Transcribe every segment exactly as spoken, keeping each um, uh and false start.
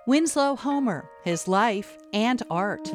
Winslow Homer, his life and art.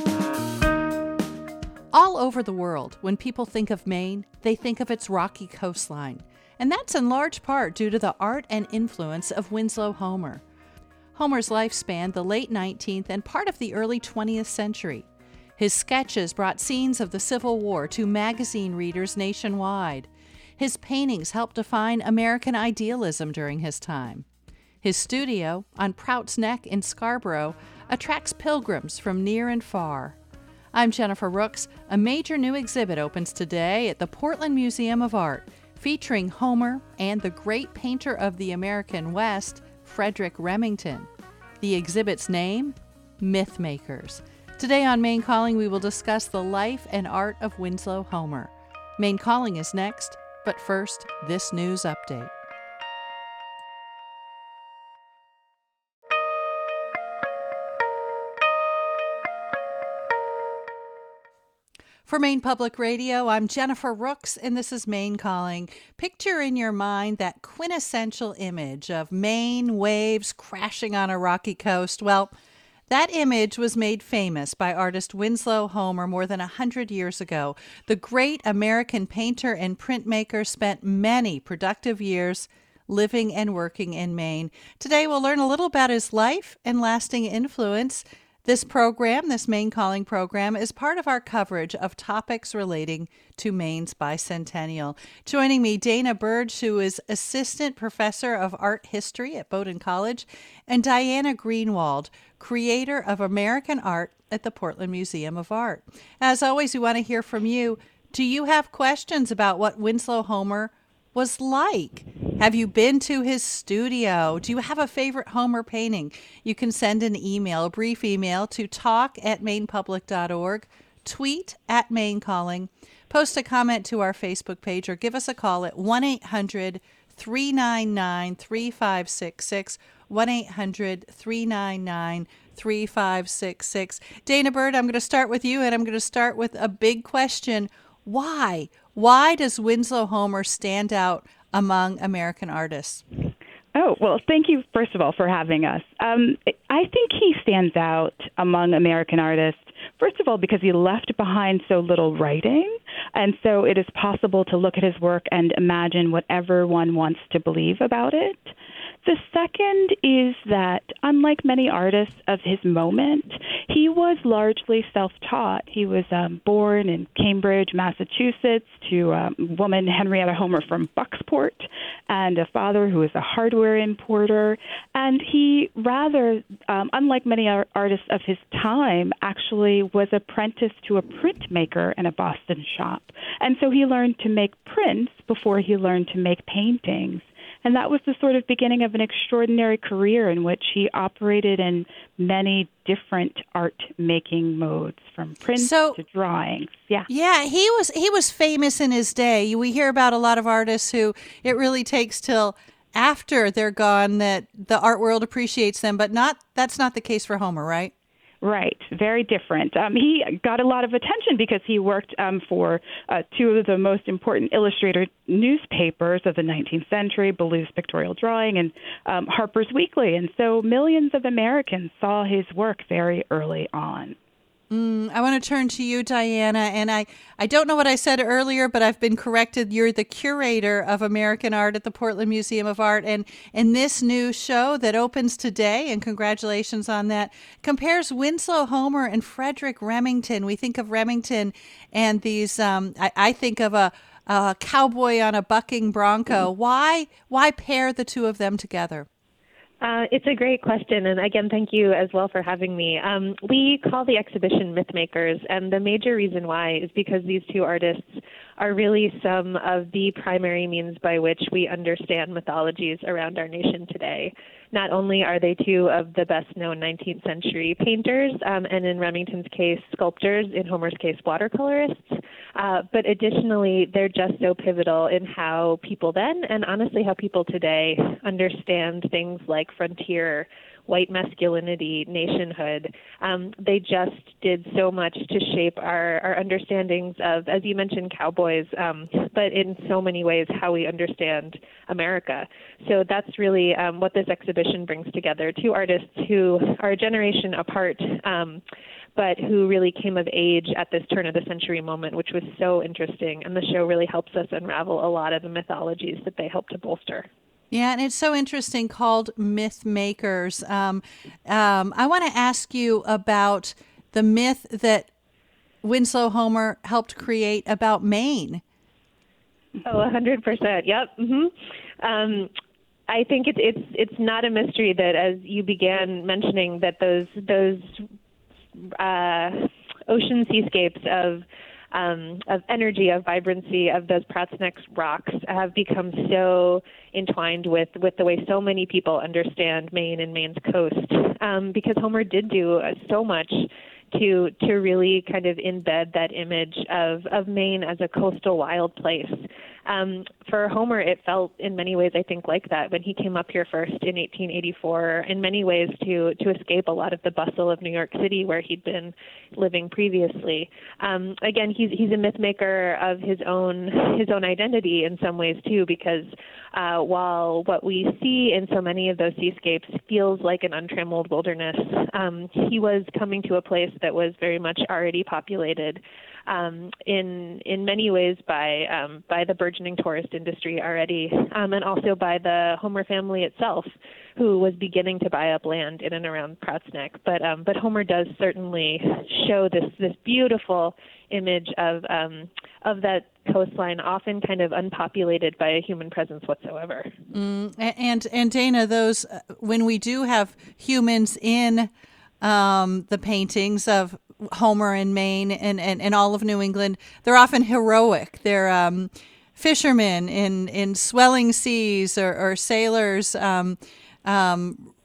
All over the world, when people think of Maine, they think of its rocky coastline. And that's in large part due to the art and influence of Winslow Homer. Homer's life spanned the late nineteenth and part of the early twentieth century. His sketches brought scenes of the Civil War to magazine readers nationwide. His paintings helped define American idealism during his time. His studio, on Prout's Neck in Scarborough, attracts pilgrims from near and far. I'm Jennifer Rooks. A major new exhibit opens today at the Portland Museum of Art, featuring Homer and the great painter of the American West, Frederic Remington. The exhibit's name? Mythmakers. Today on Maine Calling, we will discuss the life and art of Winslow Homer. Maine Calling is next, but first, this news update. For Maine Public Radio, I'm Jennifer Rooks, and this is Maine Calling. Picture in your mind that quintessential image of Maine waves crashing on a rocky coast. Well, that image was made famous by artist Winslow Homer more than one hundred years ago. The great American painter and printmaker spent many productive years living and working in Maine. Today, we'll learn a little about his life and lasting influence. This program, this Maine Calling program, is part of our coverage of topics relating to Maine's bicentennial. Joining me, Dana Burge, who is Assistant Professor of Art History at Bowdoin College, and Diana Greenwald, Creator of American Art at the Portland Museum of Art. As always, we want to hear from you. Do you have questions about what Winslow Homer was like? Have you been to his studio? Do you have a favorite Homer painting? You can send an email, a brief email, to talk at mainepublic dot org, tweet at Maine Calling, post a comment to our Facebook page, or give us a call at one eight hundred three nine nine three five six six, one eight hundred three nine nine three five six six. Dana Bird, I'm going to start with you, and I'm going to start with a big question. Why? Why does Winslow Homer stand out among American artists? Oh, well, thank you, first of all, for having us. Um, I think he stands out among American artists, first of all, because he left behind so little writing. And so it is possible to look at his work and imagine whatever one wants to believe about it. The second is that, unlike many artists of his moment, he was largely self-taught. He was um, born in Cambridge, Massachusetts, to a woman, Henrietta Homer, from Bucksport, and a father who was a hardware importer. And he rather, um, unlike many artists of his time, actually was apprenticed to a printmaker in a Boston shop. And so he learned to make prints before he learned to make paintings. And that was the sort of beginning of an extraordinary career in which he operated in many different art-making modes, from print so, to drawings. Yeah, yeah, he was he was famous in his day. We hear about a lot of artists who it really takes till after they're gone that the art world appreciates them, but not that's not the case for Homer, right? Right. Very different. Um, he got a lot of attention because he worked um, for uh, two of the most important illustrator newspapers of the nineteenth century, Ballew's Pictorial Drawing and um, Harper's Weekly. And so millions of Americans saw his work very early on. Mm, I want to turn to you, Diana, and I, I don't know what I said earlier, but I've been corrected. You're the curator of American Art at the Portland Museum of Art, and, and this new show that opens today, and congratulations on that, compares Winslow Homer and Frederic Remington. We think of Remington and these, um, I, I think of a, a cowboy on a bucking bronco. Why, why pair the two of them together? Uh, it's a great question, and again, thank you as well for having me. Um, we call the exhibition Mythmakers, and the major reason why is because these two artists are really some of the primary means by which we understand mythologies around our nation today. Not only are they two of the best-known nineteenth century painters, um, and in Remington's case, sculptors, in Homer's case, watercolorists, uh, but additionally, they're just so pivotal in how people then, and honestly how people today, understand things like frontier white masculinity, nationhood. Um, they just did so much to shape our, our understandings of, as you mentioned, cowboys, um, but in so many ways how we understand America. So that's really um, what this exhibition brings together, two artists who are a generation apart, um, but who really came of age at this turn of the century moment, which was so interesting. And the show really helps us unravel a lot of the mythologies that they help to bolster. Yeah, and it's so interesting, called Myth Makers. Um, um, I want to ask you about the myth that Winslow Homer helped create about Maine. Oh, one hundred percent. Yep. Mm-hmm. Um, I think it's it's it's not a mystery that, as you began mentioning, that those those uh, ocean seascapes of Um, of energy, of vibrancy, of those Pratt's Neck rocks have become so entwined with, with the way so many people understand Maine and Maine's coast, um, because Homer did do uh, so much to to really kind of embed that image of, of Maine as a coastal wild place. Um, for Homer, it felt in many ways, I think, like that when he came up here first in eighteen eighty-four, in many ways to, to escape a lot of the bustle of New York City where he'd been living previously. Um, again, he's he's a myth maker of his own his own identity in some ways too, because uh, while what we see in so many of those seascapes feels like an untrammeled wilderness, um, he was coming to a place that was very much already populated. Um, in in many ways by um, by the burgeoning tourist industry already, um, and also by the Homer family itself, who was beginning to buy up land in and around Pratt's Neck. But um, but Homer does certainly show this this beautiful image of um, of that coastline, often kind of unpopulated by a human presence whatsoever. Mm, and and Dana, those uh, when we do have humans in um, the paintings of Homer in Maine and, and, and all of New England, they're often heroic. They're um, fishermen in, in swelling seas, or, or sailors um, um,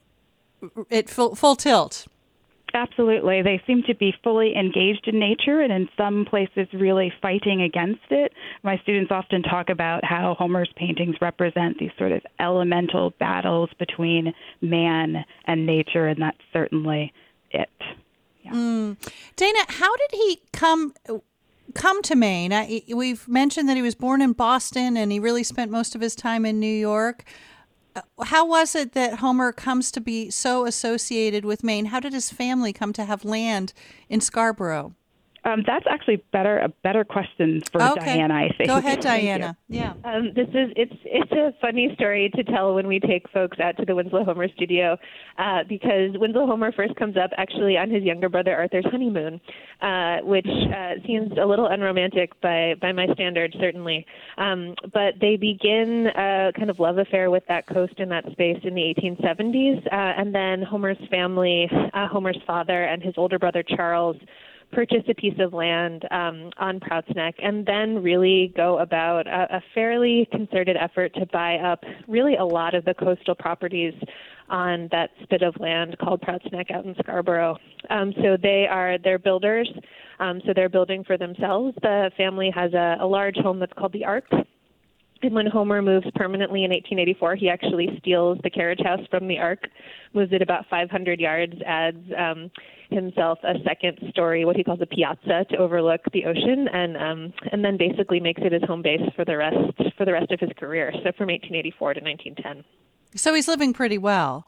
at full, full tilt. Absolutely. They seem to be fully engaged in nature and in some places really fighting against it. My students often talk about how Homer's paintings represent these sort of elemental battles between man and nature, and that's certainly it. Yeah. Mm. Dana, how did he come come to Maine? I, we've mentioned that he was born in Boston and he really spent most of his time in New York. How was it that Homer comes to be so associated with Maine? How did his family come to have land in Scarborough? Um, that's actually better a better question for okay. Diana, I think. Go ahead, Diana. Yeah. Um, this is it's it's a funny story to tell when we take folks out to the Winslow Homer studio, uh, because Winslow Homer first comes up actually on his younger brother Arthur's honeymoon, uh, which uh, seems a little unromantic by by my standards, certainly. Um, but they begin a kind of love affair with that coast and that space in the eighteen seventies, uh, and then Homer's family, uh, Homer's father and his older brother Charles, purchase a piece of land um, on Pratt's Neck, and then really go about a, a fairly concerted effort to buy up really a lot of the coastal properties on that spit of land called Pratt's Neck out in Scarborough. Um, so they are they're builders, um, so they're building for themselves. The family has a, a large home that's called the Ark. And when Homer moves permanently in eighteen eighty-four, he actually steals the carriage house from the Ark, moves it about five hundred yards, adds um, himself a second story, what he calls a piazza, to overlook the ocean, and um, and then basically makes it his home base for the rest for the rest of his career. So from eighteen eighty-four to nineteen ten. So he's living pretty well.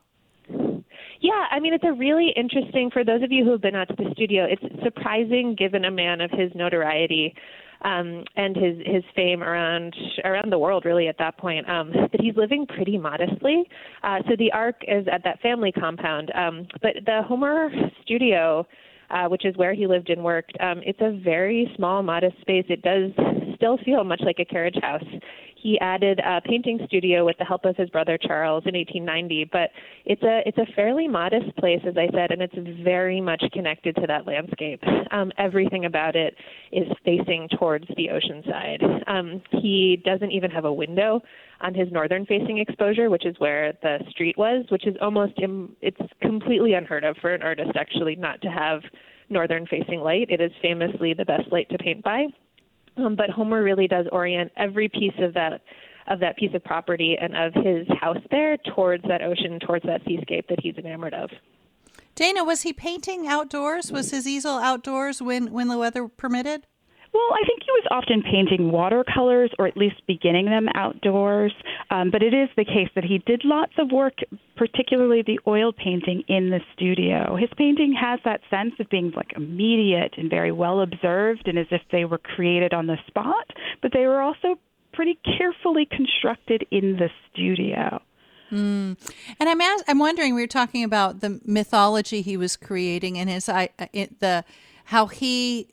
Yeah, I mean, it's a really interesting, for those of you who have been out to the studio, it's surprising given a man of his notoriety um, and his, his fame around around the world, really, at that point, um, that he's living pretty modestly. Uh, so the Ark is at that family compound, um, but the Homer studio, uh, which is where he lived and worked, um, it's a very small, modest space. It does still feel much like a carriage house. He added a painting studio with the help of his brother Charles in eighteen ninety, but it's a it's a fairly modest place, as I said, and it's very much connected to that landscape. Um, everything about it is facing towards the ocean side. Um, he doesn't even have a window on his northern-facing exposure, which is where the street was, which is almost Im- it's completely unheard of for an artist actually not to have northern-facing light. It is famously the best light to paint by. Um, but Homer really does orient every piece of that of that piece of property and of his house there towards that ocean, towards that seascape that he's enamored of. Dana, was he painting outdoors? Was his easel outdoors when, when the weather permitted? Well, I think he was often painting watercolors or at least beginning them outdoors. Um, but it is the case that he did lots of work, particularly the oil painting, in the studio. His painting has that sense of being like immediate and very well observed and as if they were created on the spot, but they were also pretty carefully constructed in the studio. Mm. And I'm as- I'm wondering, we were talking about the mythology he was creating and his I it, the how he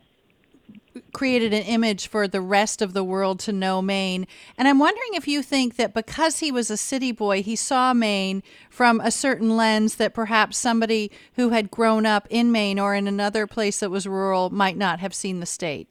created an image for the rest of the world to know Maine. And I'm wondering if you think that because he was a city boy, he saw Maine from a certain lens that perhaps somebody who had grown up in Maine or in another place that was rural might not have seen the state.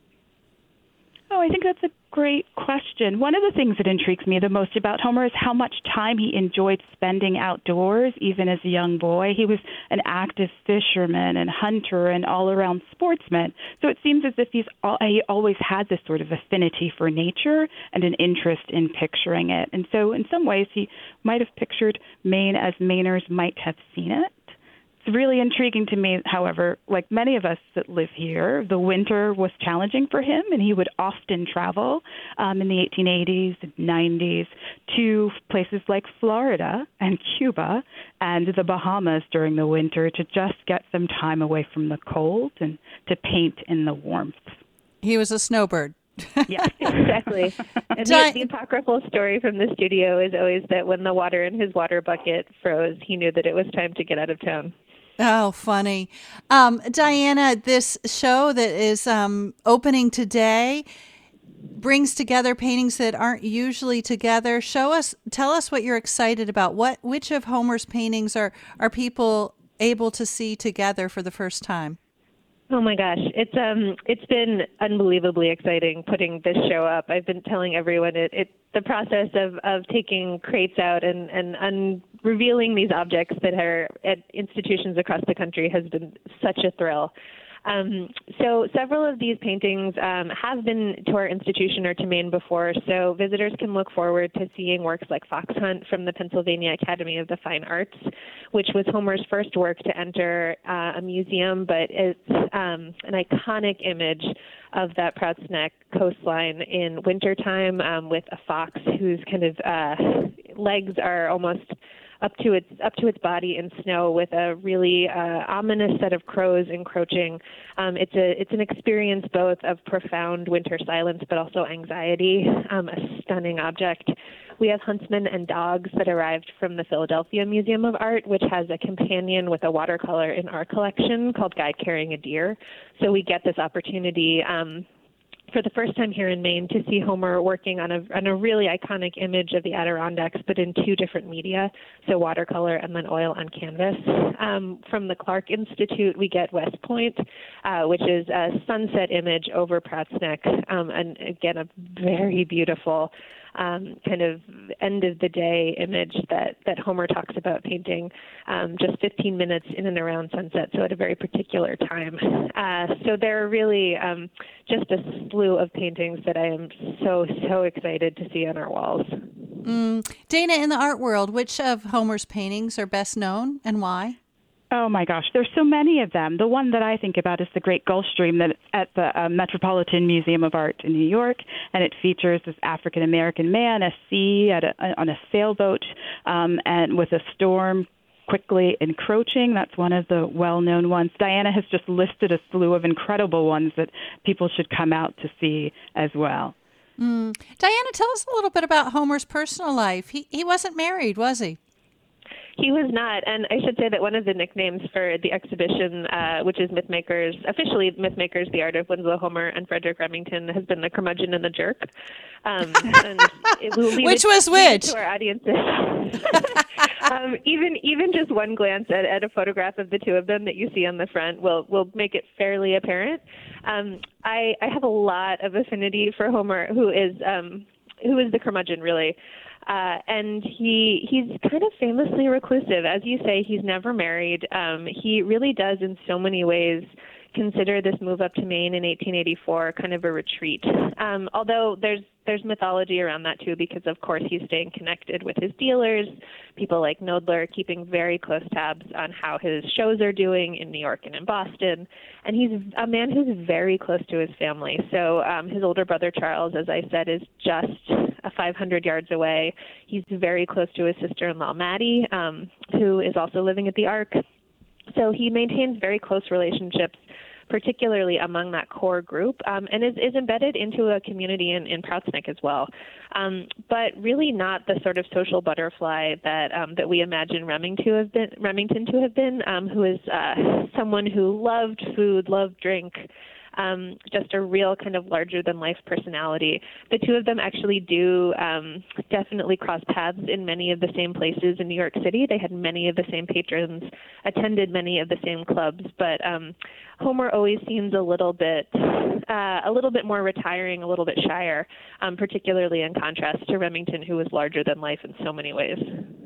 Oh, I think that's a great question. One of the things that intrigues me the most about Homer is how much time he enjoyed spending outdoors, even as a young boy. He was an active fisherman and hunter and all-around sportsman. So it seems as if he's all, he always had this sort of affinity for nature and an interest in picturing it. And so in some ways, he might have pictured Maine as Mainers might have seen it. It's really intriguing to me, however, like many of us that live here, the winter was challenging for him, and he would often travel um, in the eighteen eighties and nineties to places like Florida and Cuba and the Bahamas during the winter to just get some time away from the cold and to paint in the warmth. He was a snowbird. Yes, exactly. And the, the apocryphal story from the studio is always that when the water in his water bucket froze, he knew that it was time to get out of town. Oh, funny. Um, Diana, this show that is um, opening today brings together paintings that aren't usually together. Show us, tell us what you're excited about. What, which of Homer's paintings are, are people able to see together for the first time? Oh my gosh, it's um it's been unbelievably exciting putting this show up. I've been telling everyone it, it the process of, of taking crates out and and un- revealing these objects that are at institutions across the country has been such a thrill. Um, so several of these paintings um, have been to our institution or to Maine before, so visitors can look forward to seeing works like Fox Hunt from the Pennsylvania Academy of the Fine Arts, which was Homer's first work to enter uh, a museum, but it's um, an iconic image of that Prouts Neck coastline in wintertime um, with a fox whose kind of uh, legs are almost up to its up to its body in snow, with a really uh, ominous set of crows encroaching. Um, it's a it's an experience both of profound winter silence, but also anxiety. Um, a stunning object. We have huntsmen and dogs that arrived from the Philadelphia Museum of Art, which has a companion with a watercolor in our collection called Guy Carrying a Deer. So we get this opportunity Um, for the first time here in Maine to see Homer working on a on a really iconic image of the Adirondacks, but in two different media, so watercolor and then oil on canvas. Um, from the Clark Institute, we get West Point, uh, which is a sunset image over Prouts Neck, um, and again, a very beautiful Um, kind of end of the day image that, that Homer talks about painting um, just fifteen minutes in and around sunset, so at a very particular time. Uh, so there are really um, just a slew of paintings that I am so, so excited to see on our walls. Mm. Dana, in the art world, which of Homer's paintings are best known and why? Oh, my gosh. There's so many of them. The one that I think about is the Great Gulf Stream that's at the uh, Metropolitan Museum of Art in New York, and it features this African-American man at sea at a, on a sailboat um, and with a storm quickly encroaching. That's one of the well-known ones. Diana has just listed a slew of incredible ones that people should come out to see as well. Mm. Diana, tell us a little bit about Homer's personal life. He he wasn't married, was he? He was not, and I should say that one of the nicknames for the exhibition, uh, which is Mythmakers, officially Mythmakers, The Art of Winslow Homer and Frederick Remington, has been the curmudgeon and the jerk. Um, and it will leave which it, was which? To our audiences. um, even even just one glance at, at a photograph of the two of them that you see on the front will will make it fairly apparent. Um, I, I have a lot of affinity for Homer, who is um, who is the curmudgeon, really. Uh, and he he's kind of famously reclusive. As you say, he's never married. Um, he really does, in so many ways, consider this move up to Maine in eighteen eighty-four kind of a retreat. Um, although there's there's mythology around that too, because of course he's staying connected with his dealers, people like Knoedler, keeping very close tabs on how his shows are doing in New York and in Boston. And he's a man who's very close to his family. So um, his older brother Charles, as I said, is just uh, five hundred yards away. He's very close to his sister-in-law Maddie, um, who is also living at the Ark. So he maintains very close relationships, particularly among that core group, um, and is, is embedded into a community in, in Proutsnick as well. Um, but really not the sort of social butterfly that um, that we imagine Remington to have been, Remington to have been, um, who is uh, someone who loved food, loved drink, Um, just a real kind of larger-than-life personality. The two of them actually do um, definitely cross paths in many of the same places in New York City. They had many of the same patrons, attended many of the same clubs, but um, Homer always seems a little bit uh, a little bit more retiring, a little bit shyer, um, particularly in contrast to Remington, who was larger than life in so many ways.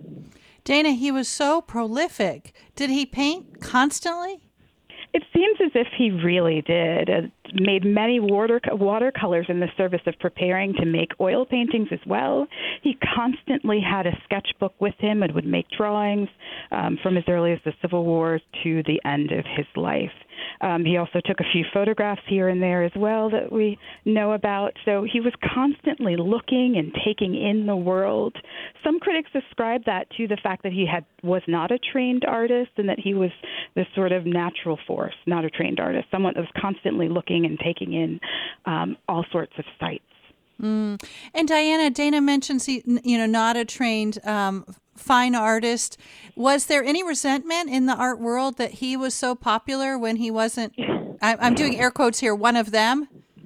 Dana, he was so prolific. Did he paint constantly? It seems as if he really did. Uh, made many water watercolors in the service of preparing to make oil paintings as well. He constantly had a sketchbook with him and would make drawings um, from as early as the Civil War to the end of his life. Um, he also took a few photographs here and there as well that we know about. So he was constantly looking and taking in the world. Some critics ascribe that to the fact that he had was not a trained artist and that he was this sort of natural force, not a trained artist, someone that was constantly looking and taking in um, all sorts of sights. Mm. And Diana, Dana mentions he, you know, not a trained um, fine artist. Was there any resentment in the art world that he was so popular when he wasn't? I, I'm doing air quotes here. One of them.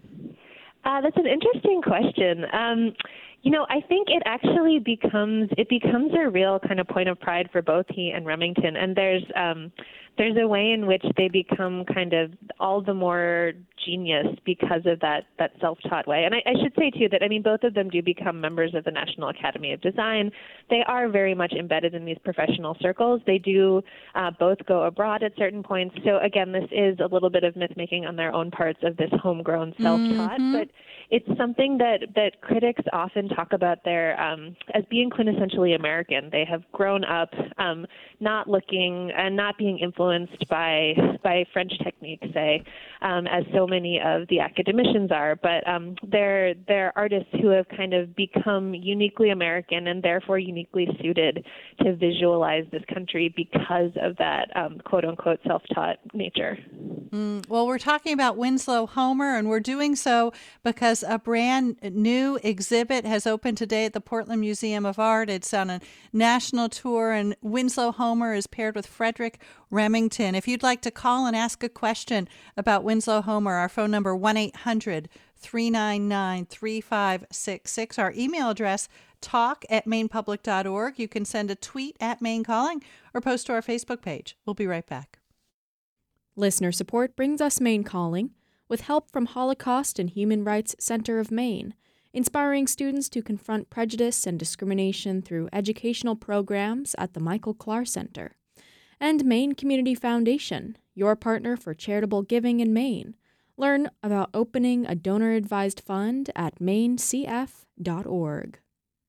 Uh, that's an interesting question. Um, you know, I think it actually becomes it becomes a real kind of point of pride for both he and Remington, and there's um, there's a way in which they become kind of all the more genius because of that that self-taught way. And I, I should say, too, that, I mean, both of them do become members of the National Academy of Design. They are very much embedded in these professional circles. They do uh, both go abroad at certain points. So, again, this is a little bit of myth-making on their own parts of this homegrown self-taught. Mm-hmm. But it's something that, that critics often talk about there um, as being quintessentially American. They have grown up um, not looking and not being influenced by by French technique, say, um, as so many of the academicians are, but um, they're they're artists who have kind of become uniquely American and therefore uniquely suited to visualize this country because of that um, quote-unquote self-taught nature. Mm, well, we're talking about Winslow Homer, and we're doing so because a brand new exhibit has opened today at the Portland Museum of Art. It's on a national tour, and Winslow Homer is paired with Frederick Remington. If you'd like to call and ask a question about Winslow Homer, our phone number one eight hundred three nine nine three five six six. Our email address, talk at maine public dot org. You can send a tweet at Maine Calling or post to our Facebook page. We'll be right back. Listener support brings us Maine Calling, with help from Holocaust and Human Rights Center of Maine, inspiring students to confront prejudice and discrimination through educational programs at the Michael Clark Center. And Maine Community Foundation, your partner for charitable giving in Maine. Learn about opening a donor-advised fund at maine c f dot org.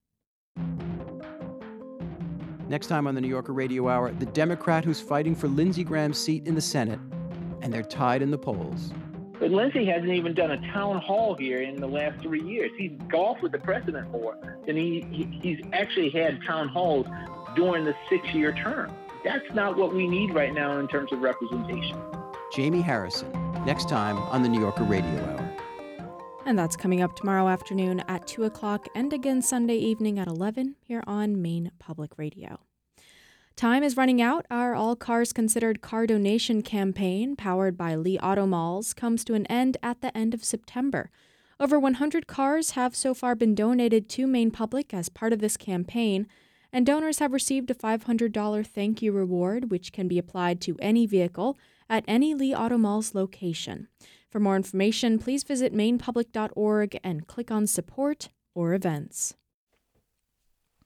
Next time on the New Yorker Radio Hour, the Democrat who's fighting for Lindsey Graham's seat in the Senate, and they're tied in the polls. But Lindsey hasn't even done a town hall here in the last three years. He's golfed with the president more than he, he he's actually had town halls during the six-year term. That's not what we need right now in terms of representation. Jamie Harrison, next time on the New Yorker Radio Hour. And that's coming up tomorrow afternoon at two o'clock and again Sunday evening at eleven here on Maine Public Radio. Time is running out. Our All Cars Considered car donation campaign, powered by Lee Auto Malls, comes to an end at the end of September. Over one hundred cars have so far been donated to Maine Public as part of this campaign, and donors have received a five hundred dollars thank you reward, which can be applied to any vehicle at any Lee Auto Malls location. For more information, please visit maine public dot org and click on Support or Events.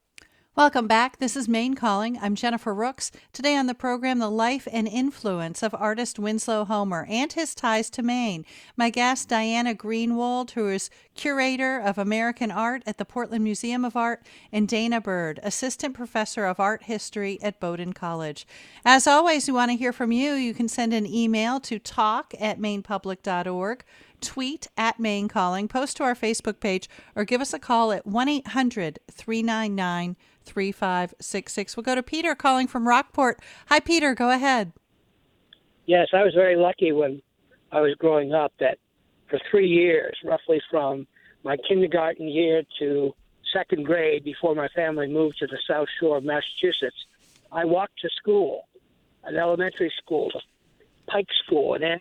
Welcome back. This is Maine Calling. I'm Jennifer Rooks. Today on the program, the life and influence of artist Winslow Homer and his ties to Maine. My guest, Diana Greenwald, who is curator of American art at the Portland Museum of Art, and Dana Bird, assistant professor of art history at Bowdoin College. As always, we want to hear from you. You can send an email to talk at maine public dot org. Tweet at Maine Calling, post to our Facebook page, or give us a call at one eight hundred three nine nine three five six six. We'll go to Peter calling from Rockport. Hi, Peter. Go ahead. Yes, I was very lucky when I was growing up that for three years, roughly from my kindergarten year to second grade before my family moved to the South Shore of Massachusetts, I walked to school, an elementary school, Pike School, and then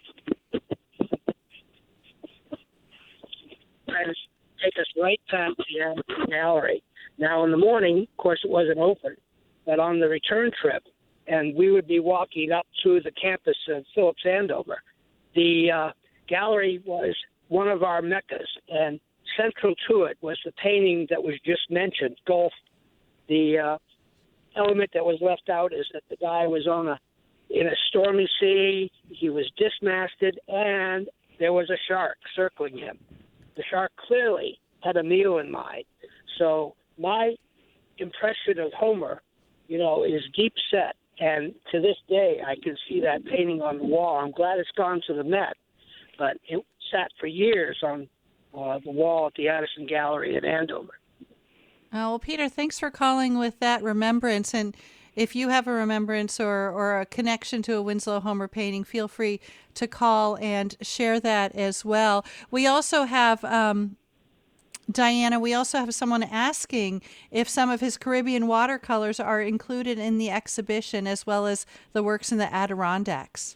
take us right past the Anderson Gallery. Now, in the morning, of course, it wasn't open, but on the return trip, and we would be walking up through the campus of Phillips Andover, the uh, gallery was one of our meccas, and central to it was the painting that was just mentioned, Gulf. The uh, element that was left out is that the guy was on a in a stormy sea, he was dismasted, and there was a shark circling him. The shark clearly had a meal in mind. So my impression of Homer, you know, is deep set. And to this day, I can see that painting on the wall. I'm glad it's gone to the Met, but it sat for years on uh, the wall at the Addison Gallery in Andover. Oh, well, Peter, thanks for calling with that remembrance. And if you have a remembrance or, or a connection to a Winslow Homer painting, feel free to call and share that as well. We also have, um, Diana, we also have someone asking if some of his Caribbean watercolors are included in the exhibition as well as the works in the Adirondacks.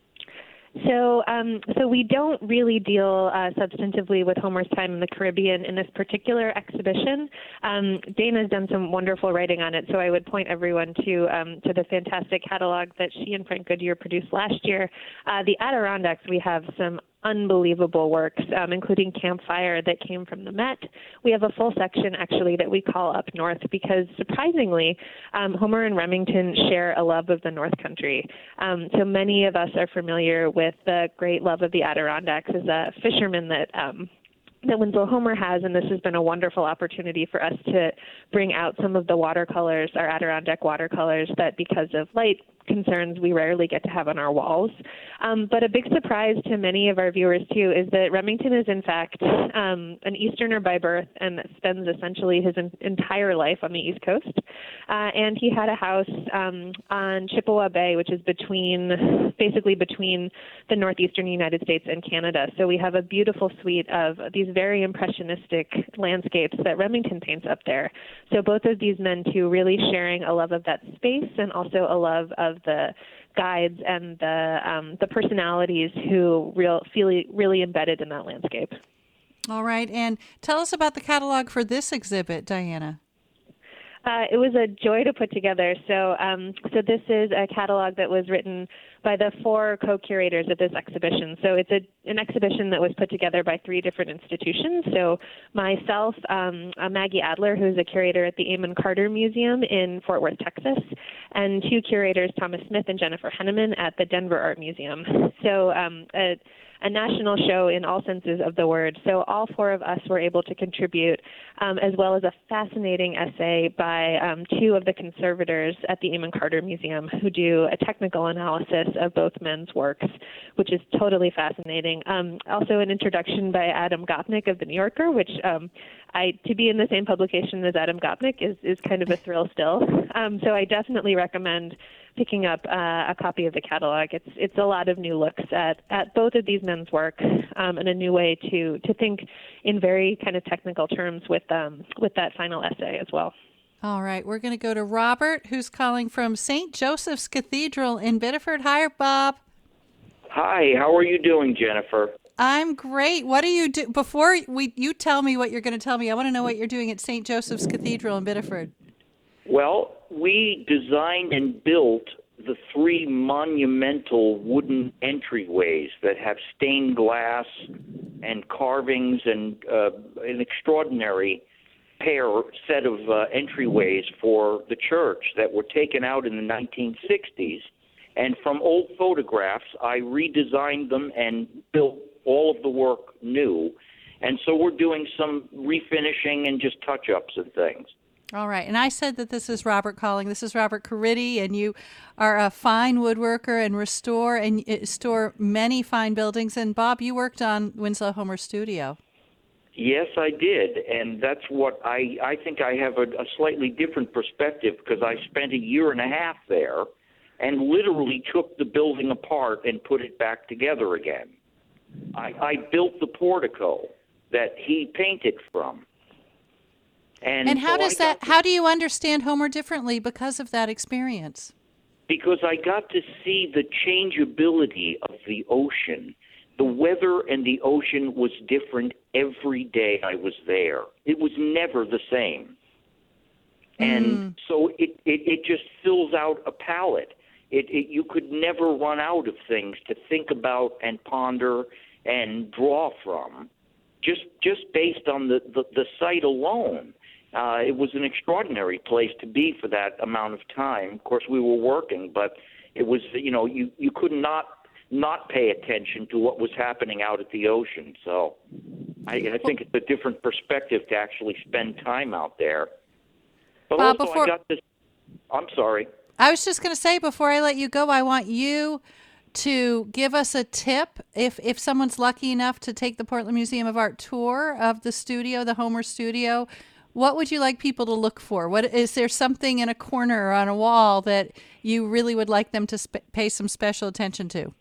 So, um, so we don't really deal uh, substantively with Homer's time in the Caribbean in this particular exhibition. Um, Dana's done some wonderful writing on it, so I would point everyone to um, to the fantastic catalog that she and Frank Goodyear produced last year. Uh, the Adirondacks, we have some unbelievable works, um, including Campfire that came from the Met. We have a full section, actually, that we call Up North because, surprisingly, um, Homer and Remington share a love of the North Country. Um, so many of us are familiar with the great love of the Adirondacks as a fisherman that um, that Winslow Homer has, and this has been a wonderful opportunity for us to bring out some of the watercolors, our Adirondack watercolors, that because of light concerns we rarely get to have on our walls. Um, but a big surprise to many of our viewers, too, is that Remington is, in fact, um, an Easterner by birth and spends essentially his en- entire life on the East Coast. Uh, and he had a house um, on Chippewa Bay, which is between, basically between the northeastern United States and Canada. So we have a beautiful suite of these very impressionistic landscapes that Remington paints up there. So both of these men, too, really sharing a love of that space and also a love of the guides and the um, the personalities who real feel really embedded in that landscape. All right, and tell us about the catalog for this exhibit, Diana. Uh, it was a joy to put together. So, um, so this is a catalog that was written by the four co-curators of this exhibition. So it's a, an exhibition that was put together by three different institutions. So myself, um, uh, Maggie Adler, who's a curator at the Amon Carter Museum in Fort Worth, Texas, and two curators, Thomas Smith and Jennifer Henneman, at the Denver Art Museum. So um, a, a national show in all senses of the word. So all four of us were able to contribute, um, as well as a fascinating essay by um, two of the conservators at the Amon Carter Museum who do a technical analysis of both men's works, which is totally fascinating. Um, also an introduction by Adam Gopnik of The New Yorker, which um, I to be in the same publication as Adam Gopnik is, is kind of a thrill still. Um, so I definitely recommend picking up uh, a copy of the catalog. It's it's a lot of new looks at, at both of these men's work um, and a new way to to think in very kind of technical terms with um, with that final essay as well. All right, we're going to go to Robert, who's calling from Saint Joseph's Cathedral in Biddeford. Hi, Bob. Hi, how are you doing, Jennifer? I'm great. What do you do? Before we you tell me what you're going to tell me, I want to know what you're doing at Saint Joseph's Cathedral in Biddeford. Well, we designed and built the three monumental wooden entryways that have stained glass and carvings and uh, an extraordinary pair set of uh, entryways for the church that were taken out in the nineteen sixties. And from old photographs, I redesigned them and built all of the work new. And so we're doing some refinishing and just touch-ups and things. All right. And I said that this is Robert calling. This is Robert Caridi, and you are a fine woodworker and restore and restore many fine buildings. And Bob, you worked on Winslow Homer Studio. Yes, I did. And that's what I, I think I have a, a slightly different perspective because I spent a year and a half there and literally took the building apart and put it back together again. I, I built the portico that he painted from. And, and how so does that, to, how do you understand Homer differently because of that experience? Because I got to see the changeability of the ocean. The weather and the ocean was different every day I was there. It was never the same. And mm. so it, it, it just fills out a palette. It, it, you could never run out of things to think about and ponder and draw from, just just based on the, the, the site alone. Uh, it was an extraordinary place to be for that amount of time. Of course, we were working, but it was, you know, you, you could not not pay attention to what was happening out at the ocean. So I, I think it's a different perspective to actually spend time out there. But Bob, also before... I got this, I'm sorry. I was just going to say, before I let you go, I want you to give us a tip. If if someone's lucky enough to take the Portland Museum of Art tour of the studio, the Homer Studio, what would you like people to look for? What is there something in a corner or on a wall that you really would like them to sp- pay some special attention to?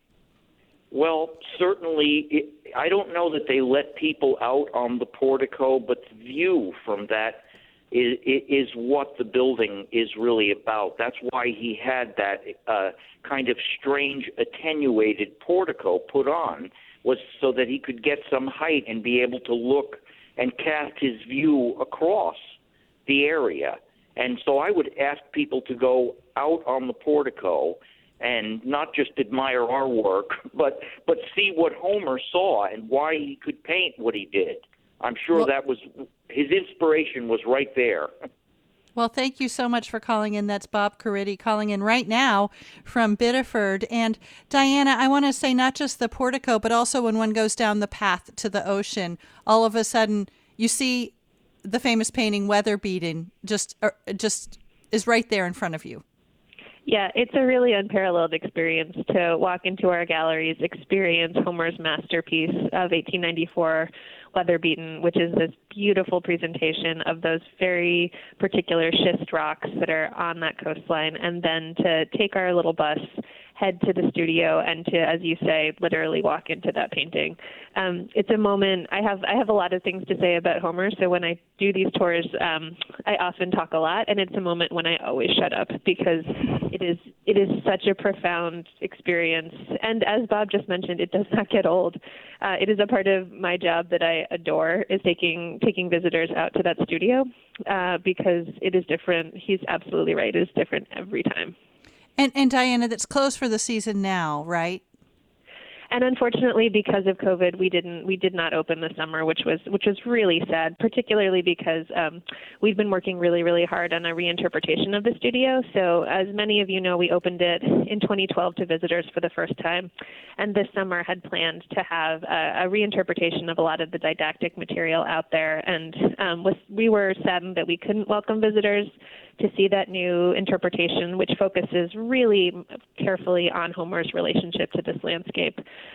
Well, certainly, it, I don't know that they let people out on the portico, but the view from that Is, is what the building is really about. That's why he had that uh, kind of strange attenuated portico put on, was so that he could get some height and be able to look and cast his view across the area. And so I would ask people to go out on the portico and not just admire our work, but but see what Homer saw and why he could paint what he did. I'm sure well, that was his inspiration was right there. Well, thank you so much for calling in. That's Bob Caridi calling in right now from Biddeford. And Diana, I want to say not just the portico, but also when one goes down the path to the ocean, all of a sudden you see the famous painting Weather Beaten just uh, just is right there in front of you. Yeah, it's a really unparalleled experience to walk into our galleries, experience Homer's masterpiece of eighteen ninety-four, Weather Beaten, which is this beautiful presentation of those very particular schist rocks that are on that coastline, and then to take our little bus, head to the studio, and to, as you say, literally walk into that painting. Um, it's a moment. I have I have a lot of things to say about Homer, so when I do these tours, um, I often talk a lot, and it's a moment when I always shut up because it is it is such a profound experience. And as Bob just mentioned, it does not get old. Uh, it is a part of my job that I adore, is taking taking visitors out to that studio uh, because it is different. He's absolutely right. It is different every time. And, and Diana, that's closed for the season now, right? And unfortunately, because of COVID, we didn't we did not open this summer, which was which was really sad, particularly because um, we've been working really, really hard on a reinterpretation of the studio. So as many of you know, we opened it in twenty twelve to visitors for the first time, and this summer had planned to have a, a reinterpretation of a lot of the didactic material out there. And um, was, we were saddened that we couldn't welcome visitors to see that new interpretation, which focuses really carefully on Homer's relationship to this landscape.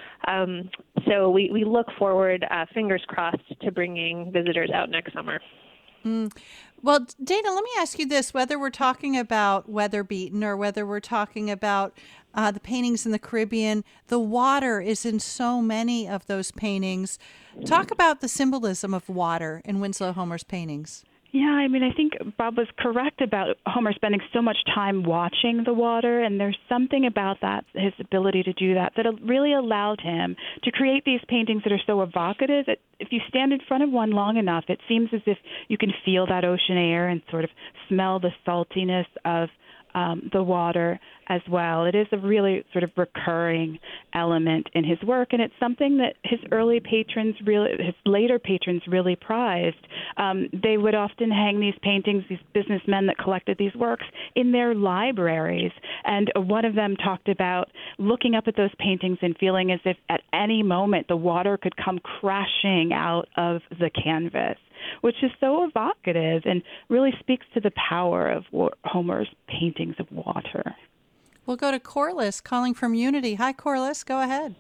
Um, so we, we look forward, uh, fingers crossed, to bringing visitors out next summer. Mm. Well, Dana, let me ask you this, whether we're talking about Weather Beaten or whether we're talking about uh, the paintings in the Caribbean, the water is in so many of those paintings. Talk about the symbolism of water in Winslow Homer's paintings. Yeah, I mean, I think Bob was correct about Homer spending so much time watching the water, and there's something about that, his ability to do that, that really allowed him to create these paintings that are so evocative. That if you stand in front of one long enough, it seems as if you can feel that ocean air and sort of smell the saltiness of um, the water as well. It is a really sort of recurring element in his work, and it's something that his early patrons really, his later patrons really prized. Um, they would often hang these paintings, these businessmen that collected these works, in their libraries. And one of them talked about looking up at those paintings and feeling as if at any moment the water could come crashing out of the canvas, which is so evocative and really speaks to the power of Homer's paintings of water. We'll go to Corliss calling from Unity. Hi, Corliss. Go ahead.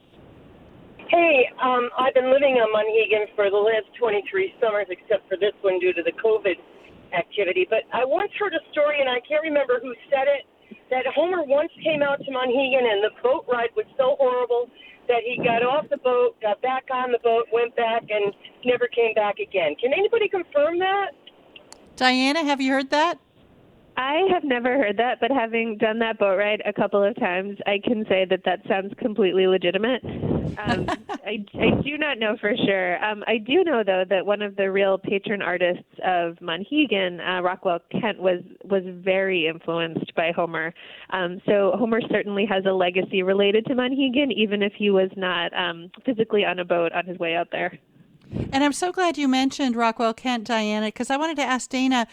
Hey, um, I've been living on Monhegan for the last twenty-three summers, except for this one due to the COVID activity. But I once heard a story, and I can't remember who said it, that Homer once came out to Monhegan, and the boat ride was so horrible that he got off the boat, got back on the boat, went back, and never came back again. Can anybody confirm that? Diana, have you heard that? I have never heard that, but having done that boat ride a couple of times, I can say that that sounds completely legitimate. Um, I, I do not know for sure. Um, I do know, though, that one of the real patron artists of Monhegan, uh, Rockwell Kent, was was very influenced by Homer. Um, so Homer certainly has a legacy related to Monhegan, even if he was not um, physically on a boat on his way out there. And I'm so glad you mentioned Rockwell Kent, Diana, because I wanted to ask Dana,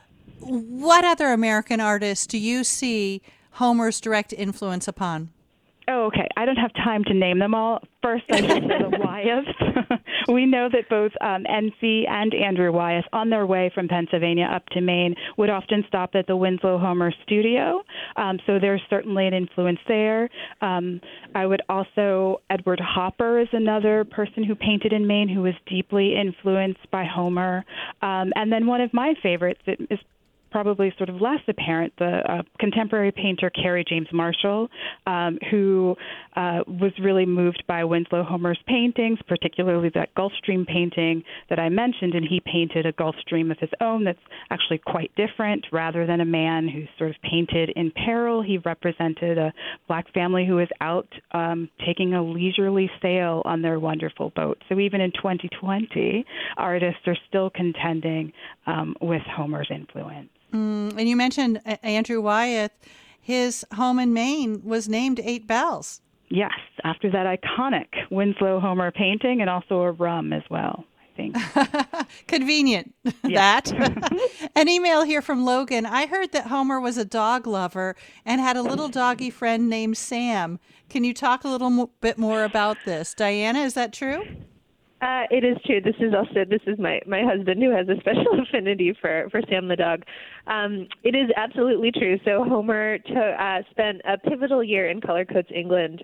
what other American artists do you see Homer's direct influence upon? Oh, okay. I don't have time to name them all. First, I should say the Wyeths. We know that both um, N C and Andrew Wyeth, on their way from Pennsylvania up to Maine, would often stop at the Winslow Homer studio. Um, so there's certainly an influence there. Um, I would also, Edward Hopper is another person who painted in Maine who was deeply influenced by Homer. Um, and then one of my favorites is probably sort of less apparent, the uh, contemporary painter Kerry James Marshall, um, who uh, was really moved by Winslow Homer's paintings, particularly that Gulf Stream painting that I mentioned, and he painted a Gulf Stream of his own that's actually quite different. Rather than a man who sort of painted in peril, he represented a black family who was out um, taking a leisurely sail on their wonderful boat. So even in twenty twenty, artists are still contending um, with Homer's influence. Mm, and you mentioned uh, Andrew Wyeth. His home in Maine was named Eight Bells. Yes, after that iconic Winslow Homer painting, and also a rum as well, I think. Convenient, that. An email here from Logan. I heard that Homer was a dog lover and had a little doggy friend named Sam. Can you talk a little mo- bit more about this? Diana, is that true? Uh, it is true. This is also this is my, my husband who has a special affinity for, for Sam the dog. Um, it is absolutely true. So Homer to, uh, spent a pivotal year in Color Coats, England,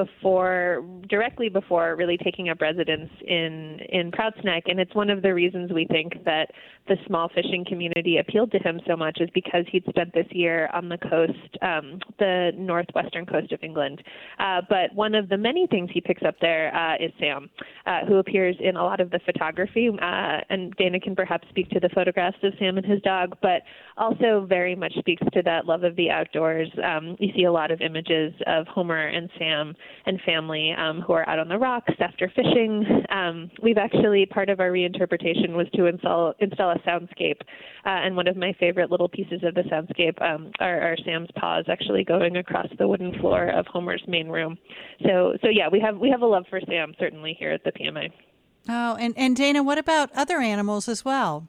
before directly before really taking up residence in in Prouts Neck, and it's one of the reasons we think that the small fishing community appealed to him so much is because he'd spent this year on the coast, um, the northwestern coast of England. Uh, but one of the many things he picks up there uh, is Sam, uh, who appears in a lot of the photography, uh, and Dana can perhaps speak to the photographs of Sam and his dog, but also very much speaks to that love of the outdoors. Um, you see a lot of images of Homer and Sam and family um, who are out on the rocks after fishing. Um, we've actually, part of our reinterpretation was to install install a soundscape, uh, and one of my favorite little pieces of the soundscape um, are, are Sam's paws actually going across the wooden floor of Homer's main room. So, so yeah, we have we have a love for Sam certainly here at the P M A. Oh, and, and Dana, what about other animals as well?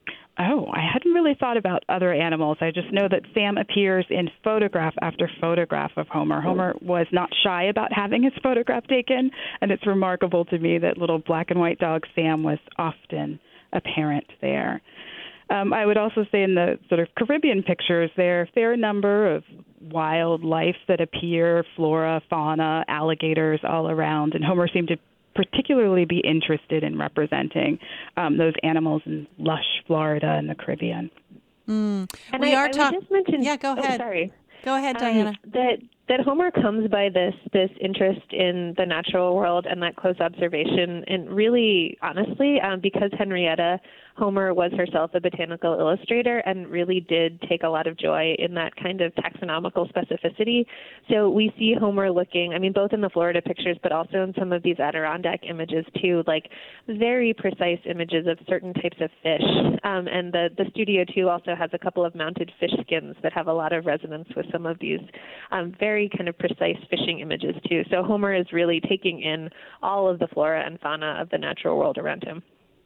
Oh, I hadn't really thought about other animals. I just know that Sam appears in photograph after photograph of Homer. Homer was not shy about having his photograph taken, and it's remarkable to me that little black and white dog Sam was often apparent there. Um, I would also say in the sort of Caribbean pictures, there are a fair number of wildlife that appear, flora, fauna, alligators all around, and Homer seemed to particularly be interested in representing um, those animals in lush Florida and the Caribbean. Mm. And we I, are I talking. would just mention. Yeah, go ahead. Oh, sorry. Go ahead, Um, Diana. that that Homer comes by this this interest in the natural world and that close observation, and really, honestly, um, because Henrietta Homer was herself a botanical illustrator and really did take a lot of joy in that kind of taxonomical specificity. So we see Homer looking, I mean, both in the Florida pictures, but also in some of these Adirondack images too, like very precise images of certain types of fish. Um, and the, the studio too also has a couple of mounted fish skins that have a lot of resonance with some of these um, very kind of precise fishing images too. So Homer is really taking in all of the flora and fauna of the natural world around him.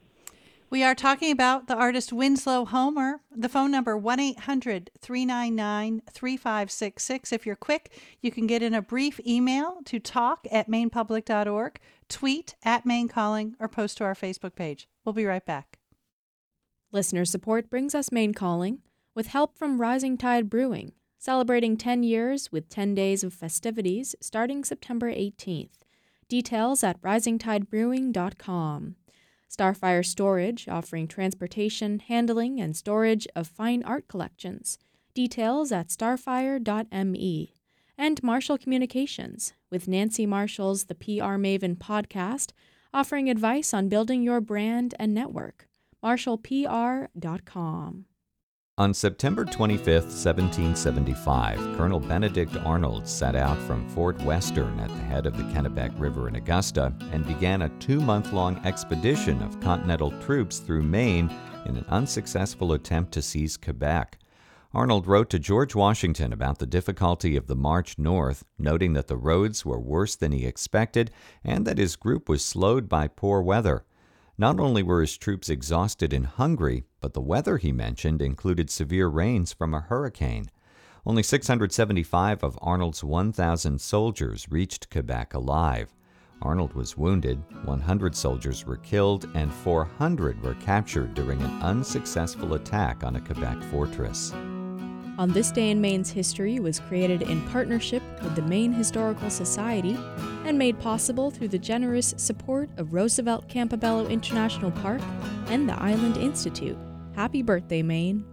We are talking about the artist Winslow Homer. The phone number, one eight hundred, three nine nine, three five six six. If you're quick, you can get in a brief email to talk at maine public dot org, tweet at Maine Calling, or post to our Facebook page. We'll be right back. Listener support brings us Maine Calling, with help from Rising Tide Brewing, celebrating ten years with ten days of festivities starting September eighteenth. Details at rising tide brewing dot com. Starfire Storage, offering transportation, handling, and storage of fine art collections. Details at starfire dot me. And Marshall Communications, with Nancy Marshall's The P R Maven podcast, offering advice on building your brand and network. marshall p r dot com. On September twenty-fifth, seventeen seventy-five, Colonel Benedict Arnold set out from Fort Western at the head of the Kennebec River in Augusta and began a two-month-long expedition of Continental troops through Maine in an unsuccessful attempt to seize Quebec. Arnold wrote to George Washington about the difficulty of the march north, noting that the roads were worse than he expected and that his group was slowed by poor weather. Not only were his troops exhausted and hungry, but the weather he mentioned included severe rains from a hurricane. Only six hundred seventy-five of Arnold's one thousand soldiers reached Quebec alive. Arnold was wounded, one hundred soldiers were killed, and four hundred were captured during an unsuccessful attack on a Quebec fortress. On This Day in Maine's History was created in partnership with the Maine Historical Society and made possible through the generous support of Roosevelt Campobello International Park and the Island Institute. Happy birthday, Maine!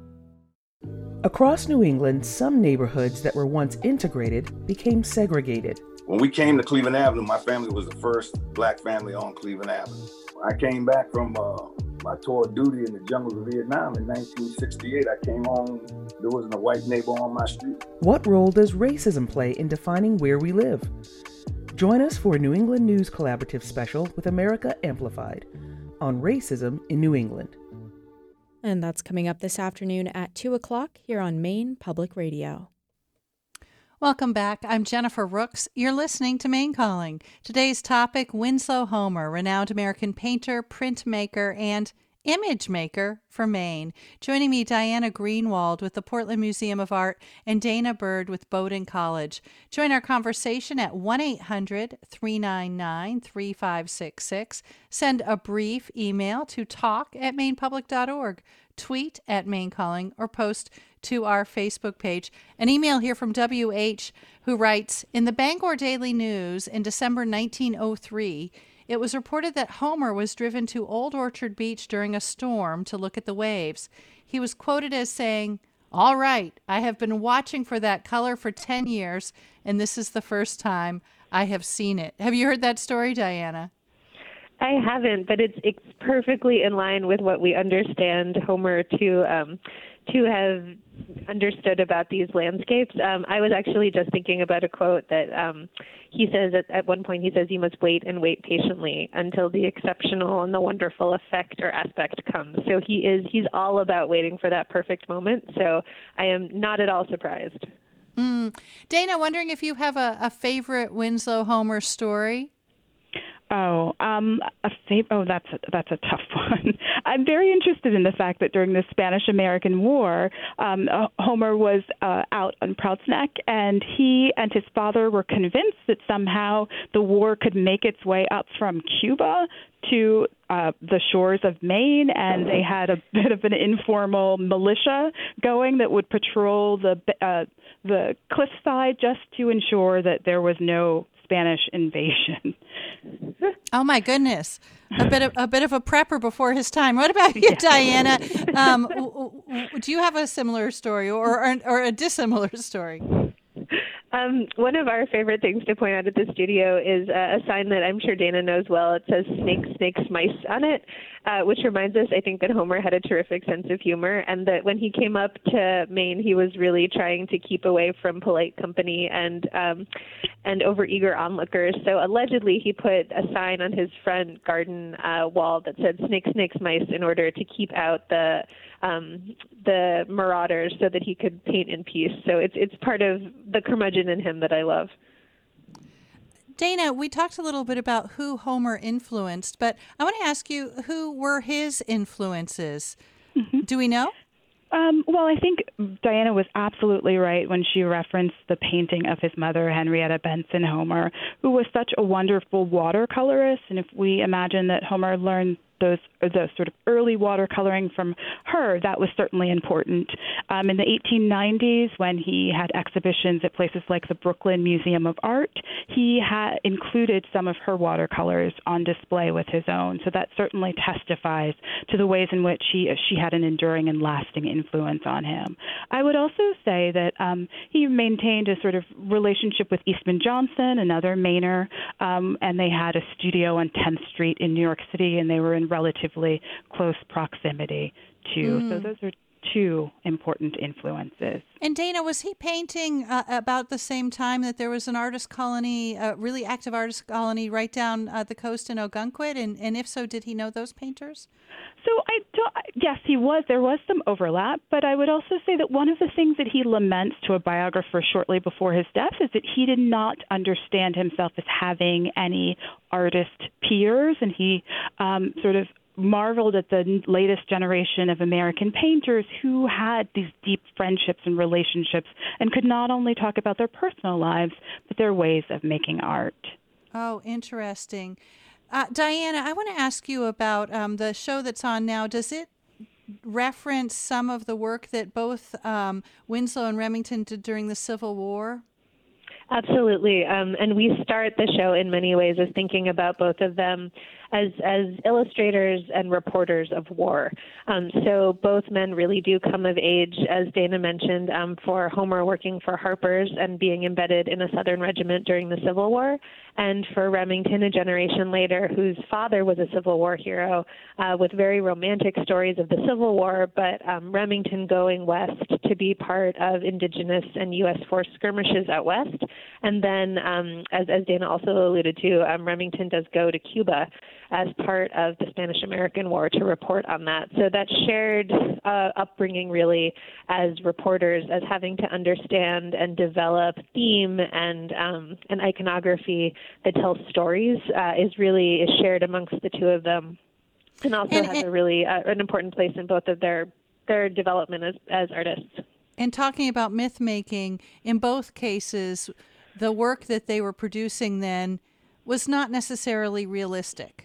Across New England, some neighborhoods that were once integrated became segregated. When we came to Cleveland Avenue, my family was the first black family on Cleveland Avenue. I came back from uh, my tour of duty in the jungles of Vietnam in nineteen sixty-eight. I came home, there wasn't a white neighbor on my street. What role does racism play in defining where we live? Join us for a New England News Collaborative special with America Amplified on racism in New England. And that's coming up this afternoon at two o'clock here on Maine Public Radio. Welcome back. I'm Jennifer Rooks. You're listening to Maine Calling. Today's topic, Winslow Homer, renowned American painter, printmaker, and image maker for Maine. Joining me, Diana Greenwald with the Portland Museum of Art and Dana Bird with Bowdoin College. Join our conversation at one eight hundred, three nine nine, three five six six. Send a brief email to talk at maine public dot org. Tweet at Maine Calling or post to our Facebook page. An email here from W H who writes, in the Bangor Daily News in December nineteen oh three, it was reported that Homer was driven to Old Orchard Beach during a storm to look at the waves. He was quoted as saying, "All right, I have been watching for that color for ten years, and this is the first time I have seen it." Have you heard that story, Diana? I haven't, but it's it's perfectly in line with what we understand Homer to um, to have understood about these landscapes. Um, I was actually just thinking about a quote that um, he says at, at one point. He says, "You must wait and wait patiently until the exceptional and the wonderful effect or aspect comes." So he is he's all about waiting for that perfect moment. So I am not at all surprised. Mm. Dana, wondering if you have a, a favorite Winslow Homer story. Oh, um, a fav- oh, that's a, that's a tough one. I'm very interested in the fact that during the Spanish-American War, um, uh, Homer was uh, out on Prout's Neck, and he and his father were convinced that somehow the war could make its way up from Cuba to uh, the shores of Maine, and they had a bit of an informal militia going that would patrol the uh, the cliffside just to ensure that there was no Spanish invasion. Oh my goodness, a bit of a bit of a prepper before his time. What about you, yeah. Diana? Um, w- w- do you have a similar story or or, or a dissimilar story? Um, one of our favorite things to point out at the studio is uh, a sign that I'm sure Dana knows well. It says snakes, snakes, mice on it, uh, which reminds us, I think, that Homer had a terrific sense of humor, and that when he came up to Maine, he was really trying to keep away from polite company and um, and overeager onlookers. So allegedly, he put a sign on his front garden uh, wall that said snakes, snakes, mice in order to keep out the um, the marauders so that he could paint in peace. So it's it's part of the curmudgeon in him that I love. Dana, we talked a little bit about who Homer influenced, but I want to ask you, who were his influences? Mm-hmm. Do we know? Um, well, I think Diana was absolutely right when she referenced the painting of his mother, Henrietta Benson Homer, who was such a wonderful watercolorist. And if we imagine that Homer learned those those sort of early watercoloring from her, that was certainly important. Um, in the eighteen nineties, when he had exhibitions at places like the Brooklyn Museum of Art, he had included some of her watercolors on display with his own. So that certainly testifies to the ways in which he she had an enduring and lasting influence on him. I would also say that um, he maintained a sort of relationship with Eastman Johnson, another Mainer, um, and they had a studio on tenth Street in New York City, and they were in relatively close proximity to. Mm. So those are two important influences. And Dana, was he painting uh, about the same time that there was an artist colony, a really active artist colony right down uh, the coast in Ogunquit? And, and if so, did he know those painters? So I don't, yes, he was. There was some overlap, but I would also say that one of the things that he laments to a biographer shortly before his death is that he did not understand himself as having any artist peers, and he um, sort of marveled at the latest generation of American painters who had these deep friendships and relationships and could not only talk about their personal lives, but their ways of making art. Oh, interesting. Uh, Diana, I want to ask you about um, the show that's on now. Does it reference some of the work that both um, Winslow and Remington did during the Civil War? Absolutely. Um, and we start the show in many ways as thinking about both of them as as illustrators and reporters of war. Um, so both men really do come of age, as Dana mentioned, um, for Homer working for Harper's and being embedded in a Southern regiment during the Civil War, and for Remington a generation later, whose father was a Civil War hero uh, with very romantic stories of the Civil War, but um, Remington going west to be part of indigenous and U S force skirmishes out west. And then, um, as, as Dana also alluded to, um, Remington does go to Cuba as part of the Spanish-American War to report on that. So that shared uh, upbringing really as reporters, as having to understand and develop theme and um, an iconography that tells stories uh, is really is shared amongst the two of them, and also and, has and, a really uh, an important place in both of their their development as, as artists. And talking about myth making, in both cases, the work that they were producing then was not necessarily realistic.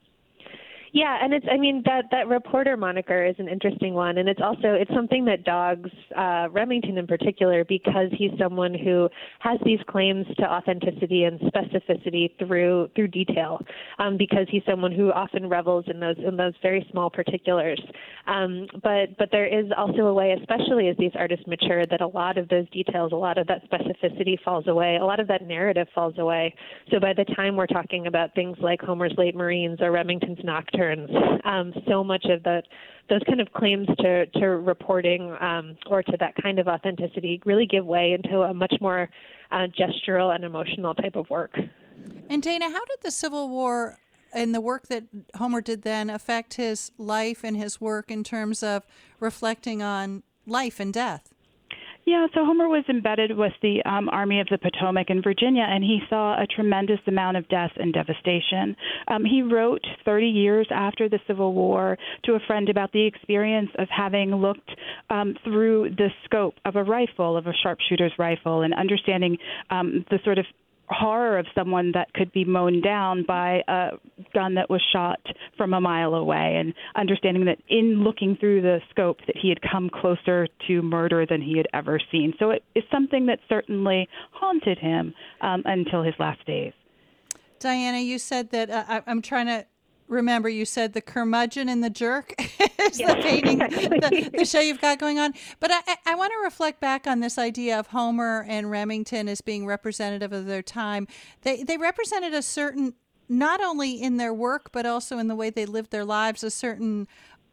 Yeah, and it's, I mean, that, that reporter moniker is an interesting one, and it's also, it's something that dogs uh, Remington in particular, because he's someone who has these claims to authenticity and specificity through through detail, um, because he's someone who often revels in those in those very small particulars. Um, but but there is also a way, especially as these artists mature, that a lot of those details, a lot of that specificity falls away, a lot of that narrative falls away. So by the time we're talking about things like Homer's Late Marines or Remington's Nocturne, Um, so much of that, those kind of claims to, to reporting um, or to that kind of authenticity really give way into a much more uh, gestural and emotional type of work. And Dana, how did the Civil War and the work that Homer did then affect his life and his work in terms of reflecting on life and death? Yeah, so Homer was embedded with the um, Army of the Potomac in Virginia, and he saw a tremendous amount of death and devastation. Um, he wrote thirty years after the Civil War to a friend about the experience of having looked um, through the scope of a rifle, of a sharpshooter's rifle, and understanding um, the sort of horror of someone that could be mown down by a gun that was shot from a mile away, and understanding that in looking through the scope that he had come closer to murder than he had ever seen. So it is something that certainly haunted him um, until his last days. Diana, you said that uh, I, I'm trying to remember, you said the curmudgeon and the jerk is Yeah, the painting, exactly. the, the show you've got going on. But I, I, I want to reflect back on this idea of Homer and Remington as being representative of their time. They they represented a certain, not only in their work, but also in the way they lived their lives, a certain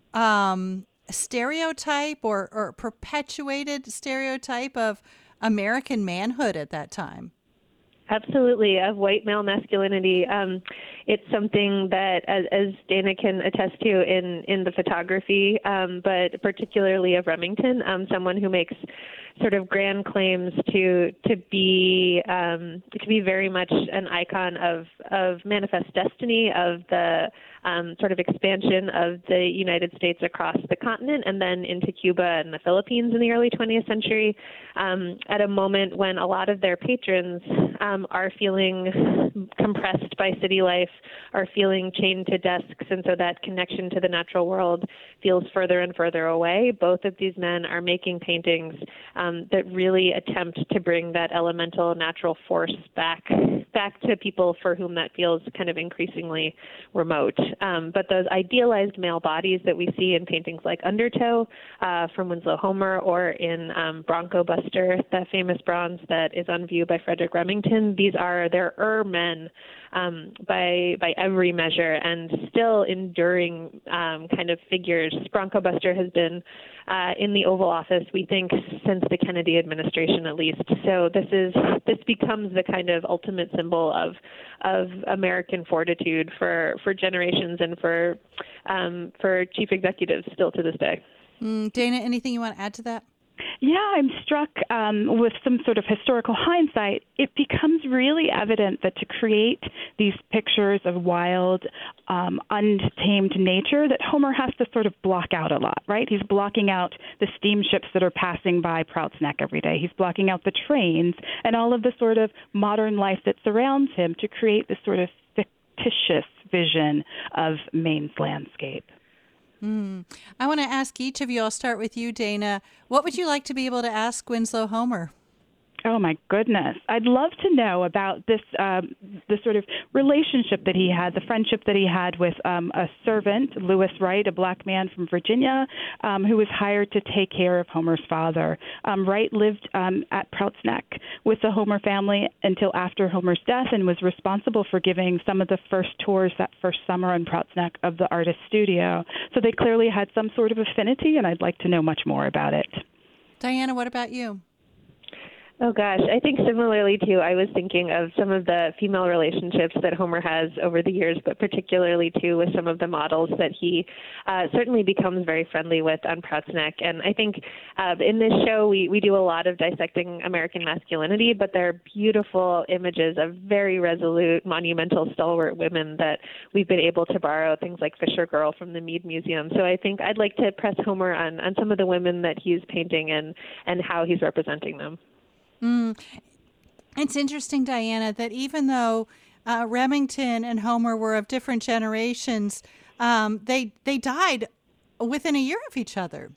um, stereotype or, or perpetuated stereotype of American manhood at that time. Absolutely, of white male masculinity. Um, it's something that, as, as Dana can attest to in, in the photography, um, but particularly of Remington, um, someone who makes sort of grand claims to to be um, to be very much an icon of of manifest destiny, of the um, sort of expansion of the United States across the continent and then into Cuba and the Philippines in the early twentieth century, um, at a moment when a lot of their patrons um, are feeling compressed by city life, are feeling chained to desks, and so that connection to the natural world feels further and further away. Both of these men are making paintings um, that really attempt to bring that elemental natural force back back to people for whom that feels kind of increasingly remote. Um, but those idealized male bodies that we see in paintings like Undertow uh, from Winslow Homer, or in um, Bronco Buster, the famous bronze that is on view by Frederick Remington, these are their er men um, by by every measure, and still enduring um, kind of figures. Bronco Buster has been uh, in the Oval Office, we think, since the Kennedy administration at least. So this is this becomes the kind of ultimate symbol of of American fortitude for, for generations and for um, for chief executives still to this day. Mm, Dana, anything you want to add to that? Yeah, I'm struck um, with some sort of historical hindsight. It becomes really evident that to create these pictures of wild, um, untamed nature, that Homer has to sort of block out a lot, right? He's blocking out the steamships that are passing by Prout's Neck every day. He's blocking out the trains and all of the sort of modern life that surrounds him to create this sort of fictitious vision of Maine's landscape. Mm. I want to ask each of you, I'll start with you, Dana, what would you like to be able to ask Winslow Homer? Oh, my goodness. I'd love to know about this, um, the sort of relationship that he had, the friendship that he had with um, a servant, Lewis Wright, a black man from Virginia, um, who was hired to take care of Homer's father. Um, Wright lived um, at Prout's Neck with the Homer family until after Homer's death, and was responsible for giving some of the first tours that first summer on Prout's Neck of the artist's studio. So they clearly had some sort of affinity, and I'd like to know much more about it. Diana, what about you? Oh, gosh. I think similarly, too, I was thinking of some of the female relationships that Homer has over the years, but particularly, too, with some of the models that he uh, certainly becomes very friendly with on Prout's Neck. And I think uh, in this show, we, we do a lot of dissecting American masculinity, but there are beautiful images of very resolute, monumental, stalwart women that we've been able to borrow, things like Fisher Girl from the Mead Museum. So I think I'd like to press Homer on, on some of the women that he's painting and, and how he's representing them. Mm. It's interesting, Diana, that even though uh, Remington and Homer were of different generations, um, they they died within a year of each other.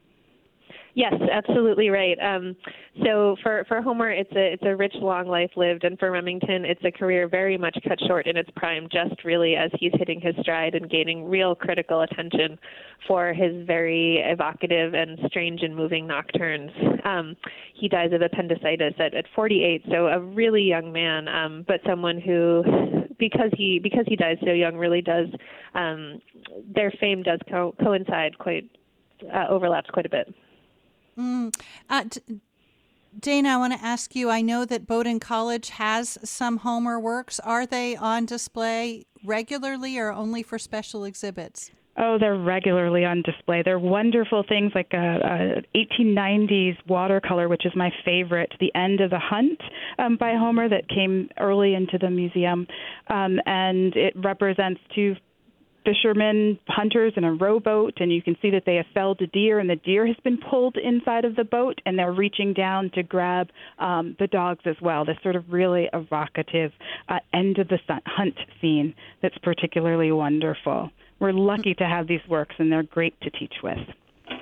Yes, absolutely right. Um, so for, for Homer, it's a it's a rich, long life lived, and for Remington, it's a career very much cut short in its prime, just really as he's hitting his stride and gaining real critical attention for his very evocative and strange and moving nocturnes. Um, he dies of appendicitis at, at forty-eight, so a really young man, um, but someone who, because he because he dies so young, really does um, their fame does co- coincide quite uh, overlaps quite a bit. Mm. Uh, D- Dana, I want to ask you, I know that Bowdoin College has some Homer works. Are they on display regularly or only for special exhibits? Oh, they're regularly on display. They're wonderful things like a, a eighteen nineties watercolor, which is my favorite, The End of the Hunt um, by Homer, that came early into the museum. Um, and it represents two fishermen, hunters in a rowboat, and you can see that they have felled a deer, and the deer has been pulled inside of the boat, and they're reaching down to grab um, the dogs as well. This sort of really evocative uh, end of the sun- hunt scene that's particularly wonderful. We're lucky to have these works, and they're great to teach with.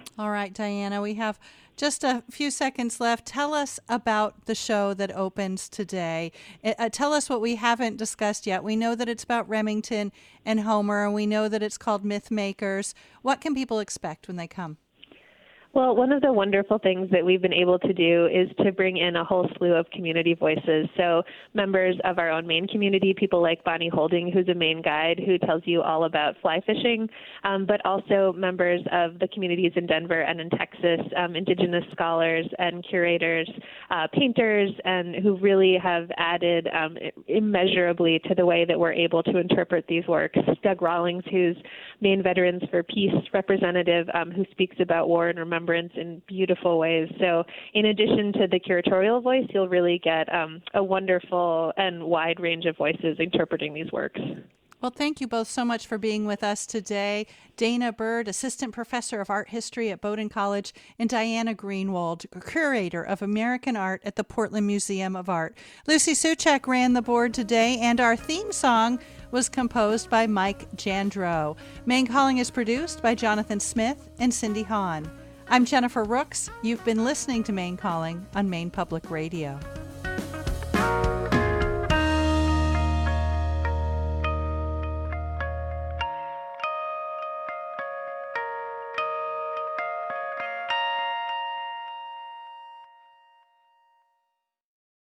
All right, Diana, we have just a few seconds left. Tell us about the show that opens today. Uh, tell us what we haven't discussed yet. We know that it's about Remington and Homer, and we know that it's called Myth Makers. What can people expect when they come? Well, one of the wonderful things that we've been able to do is to bring in a whole slew of community voices. So members of our own Maine community, people like Bonnie Holding, who's a Maine guide who tells you all about fly fishing, um, but also members of the communities in Denver and in Texas, um, Indigenous scholars and curators, uh, painters, and who really have added um, immeasurably to the way that we're able to interpret these works. Doug Rawlings, who's Maine Veterans for Peace representative, um, who speaks about war and remembrance in beautiful ways. So in addition to the curatorial voice, you'll really get um, a wonderful and wide range of voices interpreting these works. Well, thank you both so much for being with us today. Dana Bird, Assistant Professor of Art History at Bowdoin College, and Diana Greenwald, Curator of American Art at the Portland Museum of Art. Lucy Suchak ran the board today, and our theme song was composed by Mike Jandro. Maine Calling is produced by Jonathan Smith and Cindy Hahn. I'm Jennifer Rooks. You've been listening to Maine Calling on Maine Public Radio.